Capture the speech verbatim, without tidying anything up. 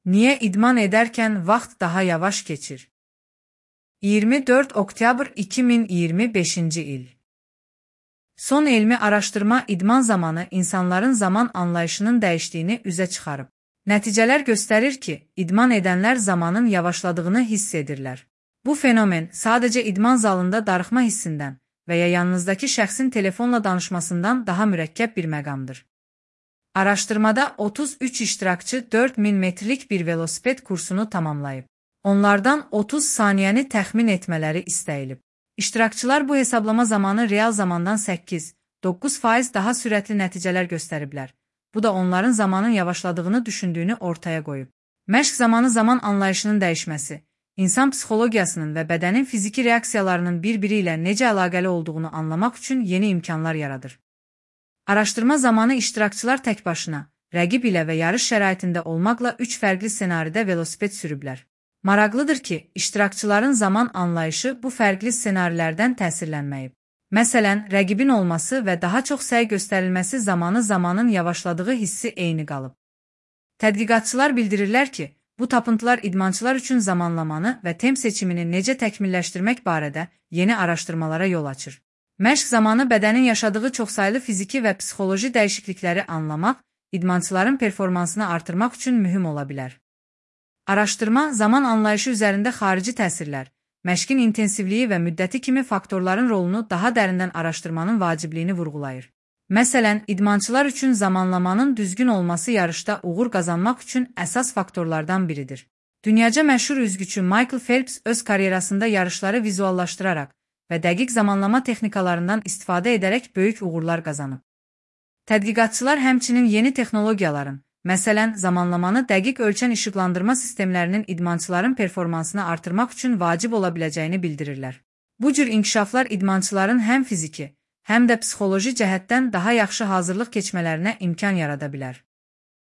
Niye idman ederken vaxt daha yavaş geçir? iyirmi dörd oktyabr iki min iyirmi beşinci il. Son elmi araşdırma idman zamanı insanların zaman anlayışının dəyişdiyini üzə çıxarıb. Nəticələr göstərir ki, idman edənlər zamanın yavaşladığını hiss edirlər. Bu fenomen sadəcə idman zalında darıxma hissindən və ya yanınızdakı şəxsin telefonla danışmasından daha mürəkkəb bir məqamdır. Araşdırmada otuz üç iştirakçı dörd min metrlik bir velosiped kursunu tamamlayıb. Onlardan otuz saniyəni təxmin etmələri istəyilib. İştirakçılar bu hesablama zamanı real zamandan səkkiz doqquz faiz daha sürətli nəticələr göstəriblər. Bu da onların zamanın yavaşladığını düşündüyünü ortaya qoyub. Məşq zamanı zaman anlayışının dəyişməsi, insan psixologiyasının və bədənin fiziki reaksiyalarının bir-biri ilə necə əlaqəli olduğunu anlamaq üçün yeni imkanlar yaradır. Araşdırma zamanı iştirakçılar tək başına, rəqib ilə və yarış şəraitində olmaqla üç fərqli ssenaridə velosiped sürüblər. Maraqlıdır ki, iştirakçıların zaman anlayışı bu fərqli ssenarilərdən təsirlənməyib. Məsələn, rəqibin olması və daha çox səy göstərilməsi zamanı zamanın yavaşladığı hissi eyni qalıb. Tədqiqatçılar bildirirlər ki, bu tapıntılar idmançılar üçün zamanlamanı və temp seçimini necə təkmilləşdirmək barədə yeni araşdırmalara yol açır. Məşq zamanı bədənin yaşadığı çoxsaylı fiziki və psixoloji dəyişiklikləri anlamaq, idmançıların performansını artırmaq üçün mühüm ola bilər. Araşdırma, zaman anlayışı üzərində xarici təsirlər, məşqin intensivliyi və müddəti kimi faktorların rolunu daha dərindən araşdırmanın vacibliyini vurğulayır. Məsələn, idmançılar üçün zamanlamanın düzgün olması yarışda uğur qazanmaq üçün əsas faktorlardan biridir. Dünyaca məşhur üzgüçü Michael Phelps öz karyerasında yarışları vizuallaşdıraraq və dəqiq zamanlama texnikalarından istifadə edərək böyük uğurlar qazanıb. Tədqiqatçılar həmçinin yeni texnologiyaların, məsələn, zamanlamanı dəqiq ölçən işıqlandırma sistemlərinin idmançıların performansını artırmaq üçün vacib ola biləcəyini bildirirlər. Bu cür inkişaflar idmançıların həm fiziki, həm də psixoloji cəhətdən daha yaxşı hazırlıq keçmələrinə imkan yarada bilər.